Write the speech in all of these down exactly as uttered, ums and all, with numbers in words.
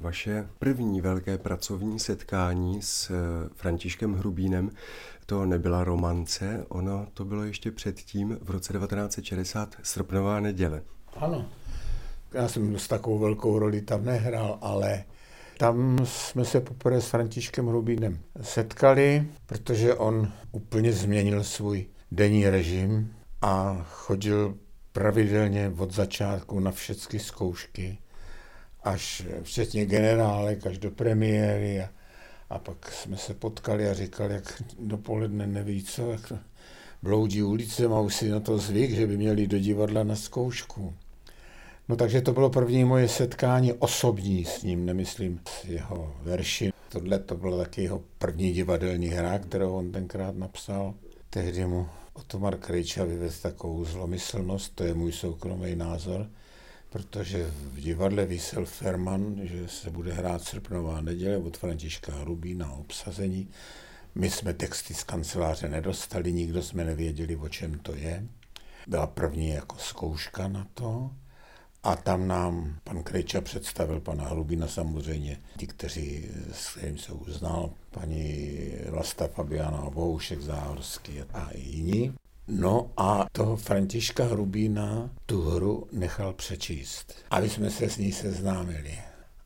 vaše první velké pracovní setkání s Františkem Hrubínem to nebyla romance, ono to bylo ještě předtím v roce devatenáct set šedesát Srpnová neděle. Ano, já jsem s takovou velkou roli tam nehrál, ale tam jsme se poprvé s Františkem Hrubínem setkali, protože on úplně změnil svůj denní režim a chodil pravidelně od začátku na všechny zkoušky, až včetně generálek, až do premiéry. A, a pak jsme se potkali a říkali, jak dopoledne neví co, jak bloudí ulicem a už si na to zvyk, že by měli do divadla na zkoušku. No takže to bylo první moje setkání osobní s ním, nemyslím s jeho verši. Tohle to byla taky jeho první divadelní hra, kterou on tenkrát napsal. Tehdy mu Otomar Krejča vyvedl takovou zlomyslnost, to je můj soukromý názor, protože v divadle visel ferman, že se bude hrát Srpnová neděle od Františka Hrubína obsazení. My jsme texty z kanceláře nedostali, nikdo jsme nevěděli, o čem to je. Byla první jako zkouška na to. A tam nám pan Krejča představil pana Hrubína samozřejmě. Ti, kteří s kterým se uznal, paní Vlasta Fabiana Bohušek Záhorský a jiní. No a toho Františka Hrubína tu hru nechal přečíst, aby jsme se s ní seznámili.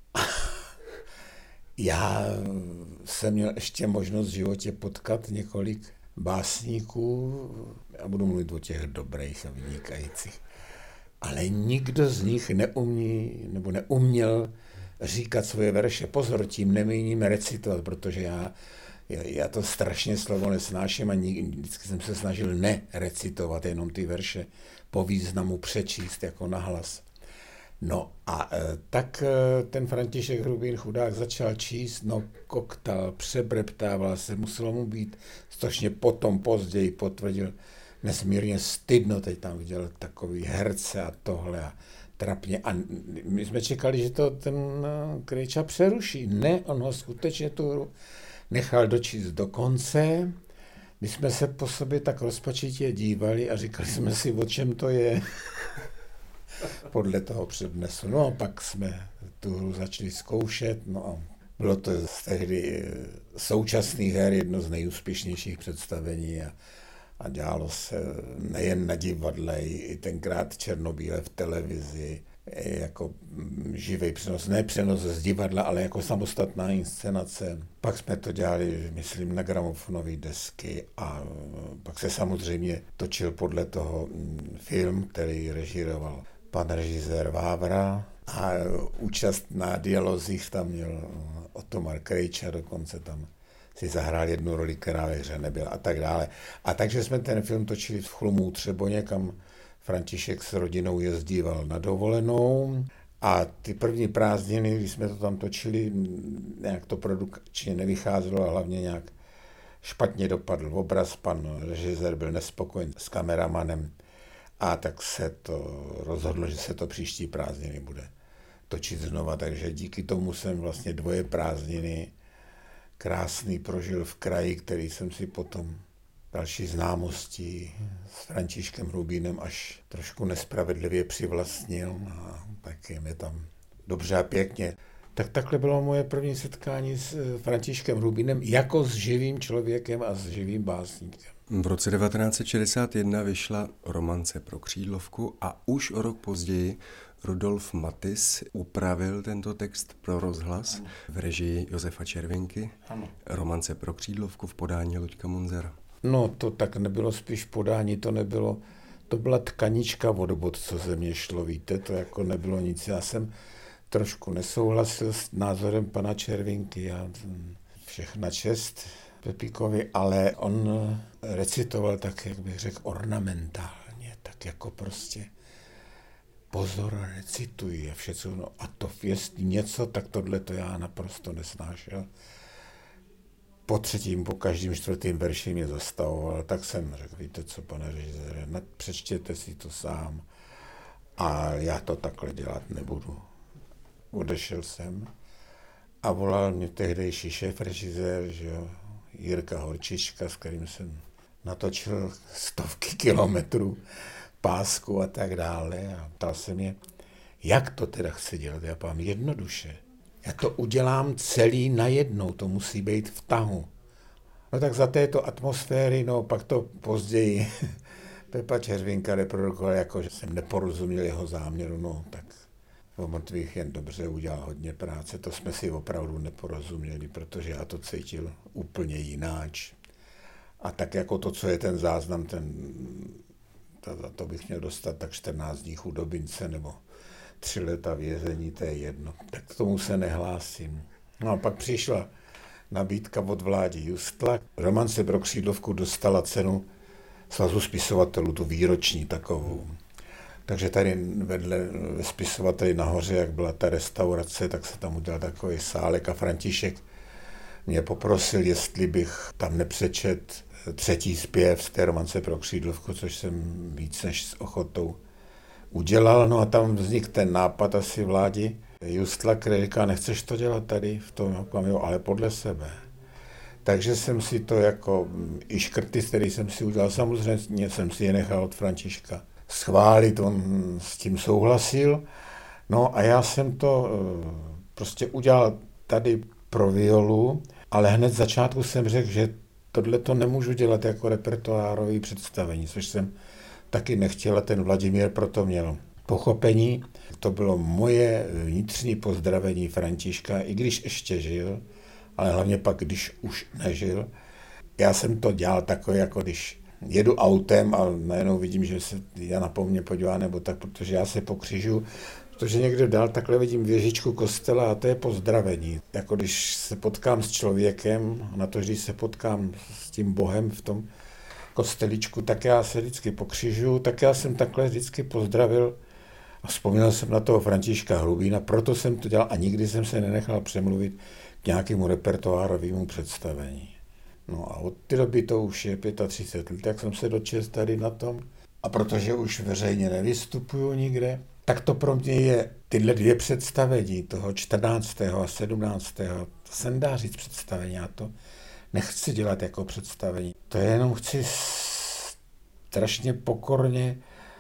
Já jsem měl ještě možnost v životě potkat několik básníků, já budu mluvit o těch dobrých a vynikajících, ale nikdo z nich neumí nebo neuměl říkat svoje verše. Pozor, tím nemíním recitovat, protože já, já to strašně slovo nesnáším a vždycky jsem se snažil nerecitovat, jenom ty verše po významu přečíst jako nahlas. No a tak ten František Hrubín chudák začal číst, no koktal, přebreptával se, muselo mu být strašně potom později potvrdil, nesmírně stydno, teď tam viděl takový herce a tohle a trapně. A my jsme čekali, že to ten Krejča přeruší. Ne, on ho skutečně tu hru nechal dočíst do konce. My jsme se po sobě tak rozpačitě dívali a říkali jsme si, o čem to je. Podle toho přednesu. No a pak jsme tu hru začali zkoušet. No a bylo to z tehdy současných her jedno z nejúspěšnějších představení a A dělalo se nejen na divadle, i tenkrát černobíle v televizi, jako živý přenos, ne přenos z divadla, ale jako samostatná inscenace. Pak jsme to dělali, myslím, na gramofonové desky a pak se samozřejmě točil podle toho film, který režíroval pan režisér Vávra a účast na dialozích tam měl Otomar Krejča, dokonce tam si zahrál jednu roli, která ve hře nebyla a tak dále. A takže jsme ten film točili v Chlumů Třeboně, kam František s rodinou jezdíval na dovolenou. A ty první prázdniny, když jsme to tam točili, nějak to produkčně nevycházelo a hlavně nějak špatně dopadl obraz. Pan režisér byl nespokojen s kameramanem a tak se to rozhodlo, že se to příští prázdniny bude točit znova. Takže díky tomu jsem vlastně dvoje prázdniny krásný prožil v kraji, který jsem si potom další známostí s Františkem Hrubínem až trošku nespravedlivě přivlastnil a tak je mi tam dobře a pěkně. Tak takhle bylo moje první setkání s Františkem Hrubínem jako s živým člověkem a s živým básníkem. V roce devatenáct set šedesát jedna vyšla Romance pro křídlovku a už o rok později Rudolf Mathis upravil tento text pro rozhlas ano. v režii Josefa Červinky. Ano. Romance pro křídlovku v podání Luďka Munzara. No to tak nebylo spíš podání, to nebylo, to byla tkanička od bod, co ze mě šlo, víte, to jako nebylo nic. Já jsem trošku nesouhlasil s názorem pana Červinky, já všechna čest Pepíkovi, ale on recitoval tak, jak bych řekl, ornamentálně, tak jako prostě pozor, recituji a všechno, no a to jestli něco, tak tohle to já naprosto nesnášel. Po třetím, po každým čtvrtým verši mě zastavoval, tak jsem řekl, víte co, pane režisére, přečtěte si to sám a já to takhle dělat nebudu. Odešel jsem a volal mě tehdejší šéf režisér, že jo, Jirka Horčička, s kterým jsem natočil stovky kilometrů pásku a tak dále a ptal se mě, jak to teda chci dělat. Já pám jednoduše. já to udělám celý najednou, to musí být v tahu. No tak za této atmosféry, no pak to později Pepa Červinka reprodukoval, jako že jsem neporozuměl jeho záměru, no tak o mrtvých jen dobře udělal hodně práce, to jsme si opravdu neporozuměli, protože já to cítil úplně jináč. A tak jako to, co je ten záznam, ten, to, to bych měl dostat tak čtrnáct dní chudobince nebo tři leta vězení, to je jedno. Tak k tomu se nehlásím. No a pak přišla nabídka od Vládi Justla. Romance pro křídlovku dostala cenu Svazu spisovatelů, tu výroční takovou. Takže tady vedle ve spisovateli nahoře, jak byla ta restaurace, tak se tam udělal takový sálek a František mě poprosil, jestli bych tam nepřečet třetí zpěv z té Romance pro křídlovku, což jsem víc než s ochotou udělal. No a tam vznikl ten nápad asi Vládi Justla, který říká, nechceš to dělat tady v tom, jo, ale podle sebe. Takže jsem si to jako i škrty, který jsem si udělal, samozřejmě jsem si je nechal od Františka schválit, on s tím souhlasil. No a já jsem to prostě udělal tady pro violu, ale hned z začátku jsem řekl, že tohle to nemůžu dělat jako repertoárový představení, což jsem taky nechtěl a ten Vladimír proto měl pochopení. To bylo moje vnitřní pozdravení Františka, i když ještě žil, ale hlavně pak, když už nežil. Já jsem to dělal takové, jako když jedu autem a najednou vidím, že se Jana po mně podívá, nebo tak, protože já se pokřižu, protože někde dál takhle vidím věžičku kostela a to je pozdravení. Jako když se potkám s člověkem, na to, když se potkám s tím Bohem v tom kosteličku, tak já se vždycky pokřižu, tak já jsem takhle vždycky pozdravil a vzpomněl jsem na toho Františka Hrubýna, proto jsem to dělal a nikdy jsem se nenechal přemluvit k nějakému repertoárovému představení. No a od té doby to už je třicet pět let, tak jsem se dočest tady na tom. A protože už veřejně nevystupuju nikde, tak to pro mě je tyhle dvě představení, toho čtrnáctého a sedmnáctého To se nedá říct představení, já to nechci dělat jako představení. To je jenom chci strašně pokorně,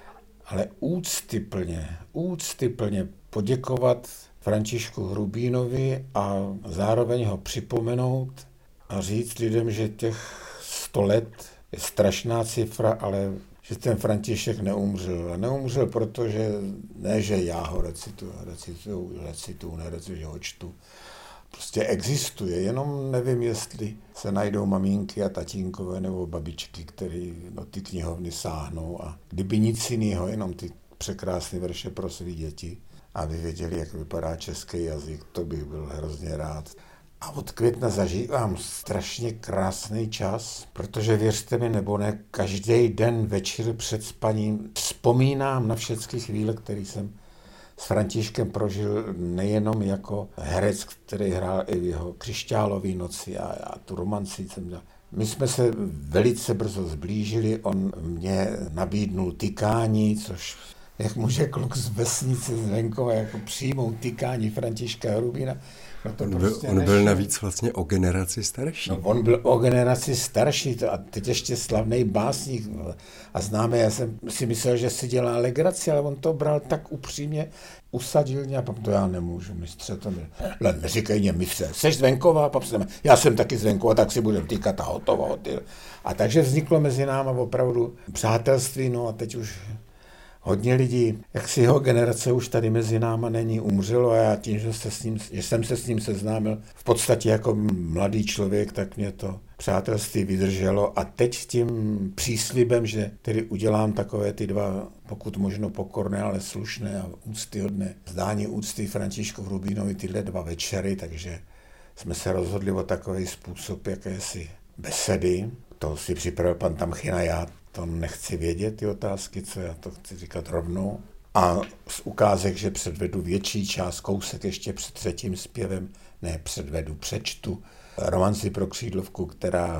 ale úctyplně, úctyplně poděkovat Františku Hrubýnovi a zároveň ho připomenout a říct lidem, že těch sto let je strašná cifra, ale že ten František neumřel. A neumřel, protože ne, že já ho recituju, recituju, recituju, nerecituju, že ho čtu. Prostě existuje, jenom nevím, jestli se najdou maminky a tatínkové nebo babičky, který do ty knihovny sáhnou a kdyby nic jiného, jenom ty překrásné verše pro své děti, aby věděli, jak vypadá český jazyk, to bych byl hrozně rád. A od května zažívám strašně krásný čas, protože věřte mi nebo ne, každý den večer před spaním vzpomínám na všechny chvíle, které jsem s Františkem prožil nejenom jako herec, který hrál i v jeho Křišťálové noci a, a tu romanci jsem dělal. My jsme se velice brzo zblížili, on mě nabídnul tykání, což jak může kluk z vesnice z venkova jako přijmout tykání Františka Hrubýna. No to on prostě byl, on byl navíc vlastně o generaci starší. No, on byl o generaci starší to a teď ještě slavný básník a známe, já jsem si myslel, že si dělá legraci, ale on to bral tak upřímně, usadil mě a pak to já nemůžu, mistře, to mi, ale neříkej mě mistře, seš z venkova, pak jsem, já jsem taky z venkova, tak si budem týkat a hotovo. A takže vzniklo mezi náma opravdu přátelství, no a teď už hodně lidí, jak si jeho generace už tady mezi náma není, umřelo a já tím, že, se s ním, že jsem se s ním seznámil v podstatě jako mladý člověk, tak mě to přátelství vydrželo a teď s tím příslibem, že tedy udělám takové ty dva, pokud možno pokorné, ale slušné a úctyhodné zdání úcty Františku Hrubýnovi tyhle dva večery, takže jsme se rozhodli o takový způsob jakési besedy. To si připravil pan Tamchyna, já to nechci vědět, ty otázky, co já to chci říkat rovnou. A z ukázek, že předvedu větší část, kousek ještě před třetím zpěvem, ne předvedu, přečtu romanci pro křídlovku, která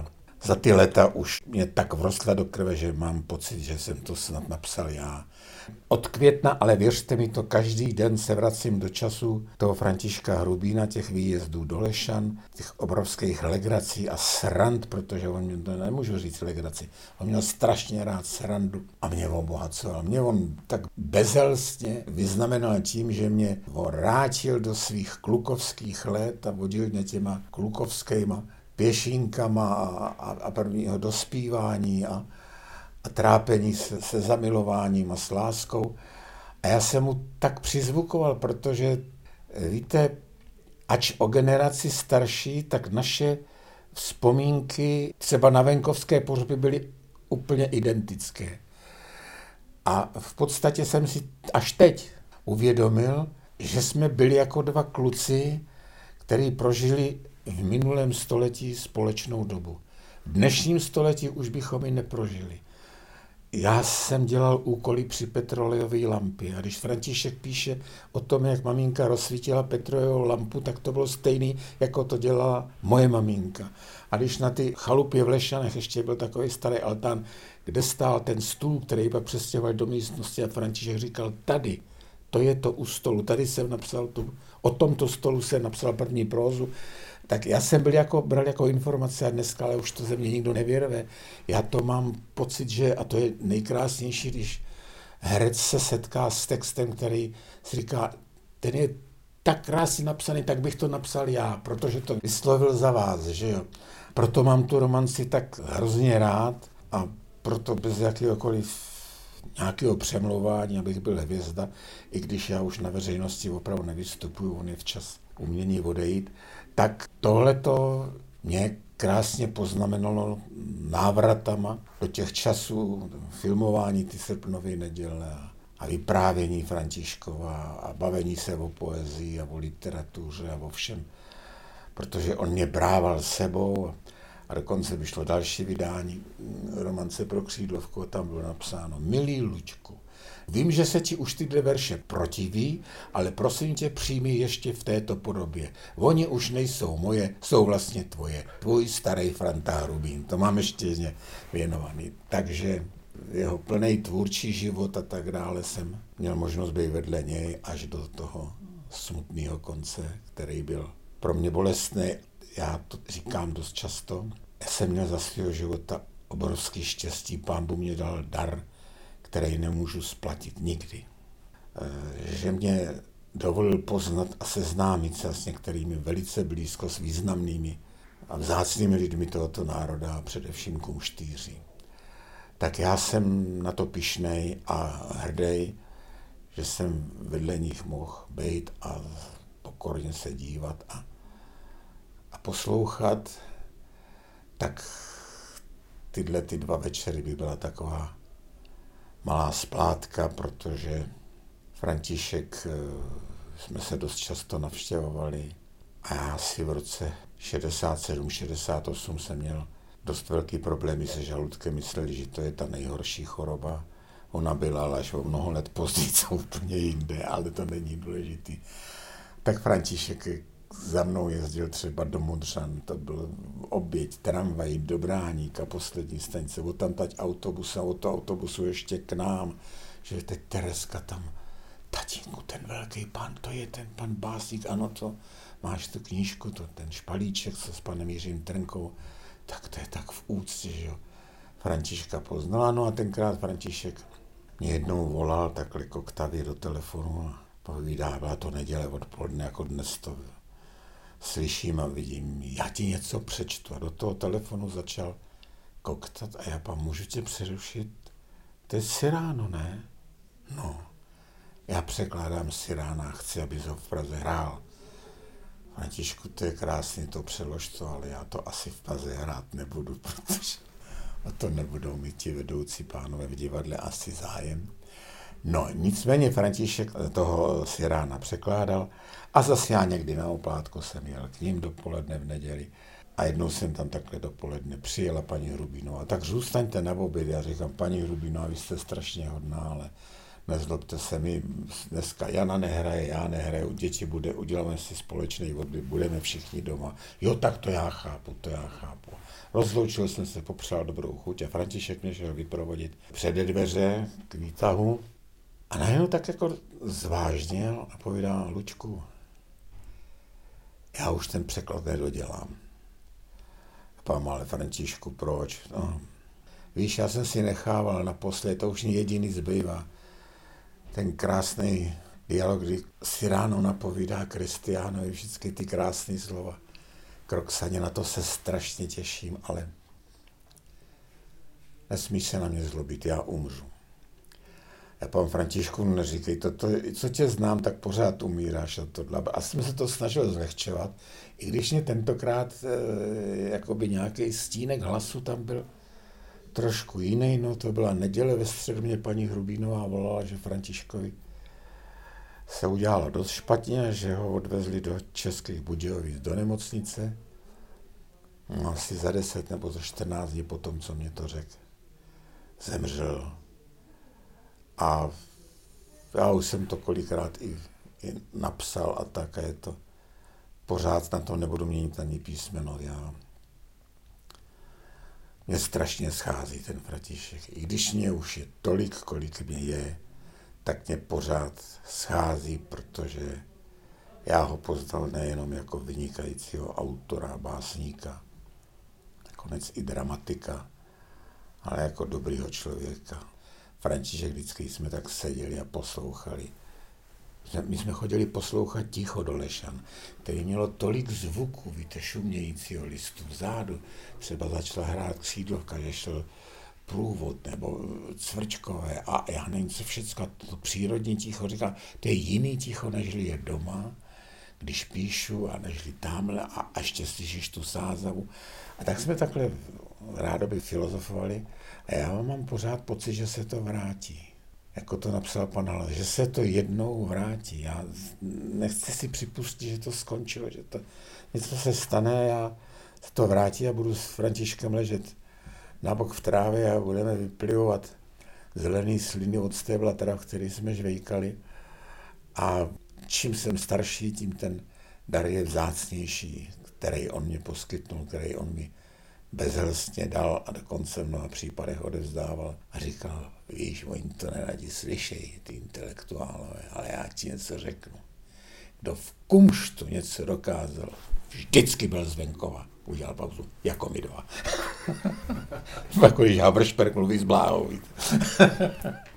za ty léta už mě tak vrostla do krve, že mám pocit, že jsem to snad napsal já. Od května, ale věřte mi to, každý den se vracím do času toho Františka Hrubýna, těch výjezdů do Lešan, těch obrovských legrací a srand, protože on mě, to nemůžu říct legraci, on měl strašně rád srandu a mě obohacoval. Mě on tak bezelstně vyznamenal tím, že mě vrátil do svých klukovských let a vodil mě těma klukovskýma pěšinkama a, a, a prvního dospívání a, a trápení se, se zamilováním a s láskou. A já jsem mu tak přizvukoval, protože víte, ač o generaci starší, tak naše vzpomínky třeba na venkovské pohřby byly úplně identické. A v podstatě jsem si až teď uvědomil, že jsme byli jako dva kluci, kteří prožili v minulém století společnou dobu. V dnešním století už bychom ji neprožili. Já jsem dělal úkoly při petrolejové lampě a když František píše o tom, jak maminka rozsvítila petrolejovou lampu, tak to bylo stejný, jako to dělala moje maminka. A když na ty chalupě v Lešanech ještě byl takový starý altán, kde stál ten stůl, který pak přestěhoval do místnosti a František říkal, tady, to je to u stolu, tady jsem napsal, tu, o tomto stolu jsem napsal první prózu, tak já jsem byl jako, bral jako informace a dneska, ale už to ze mě nikdo nevyrve. Já to mám pocit, že, a to je nejkrásnější, když herec se setká s textem, který si říká, ten je tak krásně napsaný, tak bych to napsal já, protože to vyslovil za vás, že jo. Proto mám tu romanci tak hrozně rád a proto bez jakéhokoliv nějakého přemlouvání, abych byl hvězda, i když já už na veřejnosti opravdu nevystupuju, on je včas umění odejít, tak tohleto mě krásně poznamenalo návratama do těch časů filmování ty srpnové neděle a vyprávění Františkova a bavení se o poezii a o literatuře a o všem, protože on mě brával sebou a dokonce vyšlo další vydání Romance pro křídlovku a tam bylo napsáno: Milý Luďku, vím, že se ti už tyhle verše protiví, ale prosím tě, přijmi ještě v této podobě. Oni už nejsou moje, jsou vlastně tvoje. Tvůj starý Franta Hrubýn. To mám ještě věnovaný. Takže jeho plný tvůrčí život a tak dále jsem měl možnost být vedle něj až do toho smutného konce, který byl pro mě bolestný. Já to říkám dost často. Já jsem měl za svého života obrovský štěstí. Pán Bůh mě dal dar, který nemůžu splatit nikdy. Že mě dovolil poznat a seznámit se s některými velice blízko, s významnými a vzácnými lidmi tohoto národa a především kumštýři. Tak já jsem na to pyšnej a hrdý, že jsem vedle nich mohl být a pokorně se dívat a, a poslouchat. Tak tyhle ty dva večery by byla taková malá splátka, protože František jsme se dost často navštěvovali a já si v roce šedesát sedm šedesát osm jsem měl dost velký problémy se žaludkem, mysleli, že to je ta nejhorší choroba. Ona byla, ale až o mnoho let později, co úplně jinde, ale to není důležitý. Tak František za mnou jezdil třeba do Modřan, to byl oběť, tramvaj, do Bráníka, poslední stanice, od tam tať autobus a od toho autobusu ještě k nám, že teď Tereska tam, tatínku, ten velký pan, to je ten pan básník, ano, to máš tu knížku, to ten špalíček, co s panem Jiřím Trnkou, tak to je tak v úctě, že jo. Františka poznala, no a tenkrát František mě jednou volal takhle koktavě do telefonu a povídá, byla to neděle odpoledne, jako dnes to slyším a vidím, já ti něco přečtu a do toho telefonu začal koktat a já pa, můžu tě přerušit? To je Cyrano, ne? No, já překládám Cyrana a chci, abys ho v Praze hrál. Františku, to je krásně, to přelož to, ale já to asi v Praze hrát nebudu, protože o to nebudou mít ti vedoucí pánové v divadle asi zájem. No, nicméně František toho Cyrána překládal a zase já někdy na oplátku jsem jel k ním dopoledne v neděli a jednou jsem tam takhle dopoledne přijela paní Hrubýnová. Tak zůstaňte na oběd, já říkám, paní Hrubýnová, vy jste strašně hodná, ale nezlobte se mi, dneska Jana nehraje, já nehraju, děti bude, uděláme si společný odbyt, budeme všichni doma. Jo, tak to já chápu, to já chápu. Rozloučil jsem se, popřál dobrou chuť a František mě šel vyprovodit před dveře k výtahu a najednou tak jako zvážněl a povídá, Lučku, já už ten překlad nedodělám. Pám, ale Františku, proč? No. Víš, já jsem si nechával naposled, to už jediný zbývá. Ten krásný dialog, kdy si ráno napovídá Kristiánovi vždycky ty krásné slova. K Roxaně, na to se strašně těším, ale nesmíš se na mě zlobit, já umřu. Já pán Františku, neříkej to, to, co tě znám, tak pořád umíráš a tohle. A jsem se to snažil zlehčovat, i když mě tentokrát e, jakoby nějaký stínek hlasu tam byl trošku jiný, no to byla neděle, ve středu mě paní Hrubínová volala, že Františkovi se udělalo dost špatně, že ho odvezli do Českých Budějovic do nemocnice. No, asi za deset nebo za čtrnáct dní potom, co mě to řekl, zemřel. A já už jsem to kolikrát i, i napsal a tak, a je to pořád na to nebudu měnit ani písmeno. Já, mě strašně schází ten František. I když mě už je tolik, kolik mě je, tak mě pořád schází, protože já ho poznal nejenom jako vynikajícího autora, básníka, nakonec i dramatika, ale jako dobrýho člověka. František, vždycky jsme tak seděli a poslouchali. My jsme chodili poslouchat Ticho do Lešan, který mělo tolik zvuků, víte, šumějícího listu vzadu. Třeba začala hrát křídlovka, že šel průvod nebo cvrčkové a já nevím, co všecko, to přírodní ticho, říkal, to je jiný ticho, nežli je doma, když píšu a nežli tamhle a, a ještě slyšíš tu sázavu. A tak jsme takhle rádoby filozofovali a já mám pořád pocit, že se to vrátí. Jako to napsal pan Halas, že se to jednou vrátí. Já nechci si připustit, že to skončilo, že to něco se stane a se to vrátí a budu s Františkem ležet na bok v trávě a budeme vyplivovat zelený sliny od stébla, teda, který jsme žvejkali. A čím jsem starší, tím ten dar je vzácnější, který on mě poskytnul, který on mi bezhlstně dal a dokonce v mnoha případech odevzdával a říkal, víš, oni to neradi slyšejí, ty intelektuálové, ale já ti něco řeknu. Kdo v kumštu něco dokázal, vždycky byl z venkova. Udělal pauzu, jako my dva. Jako když Haberšperk mluví s Bláhou.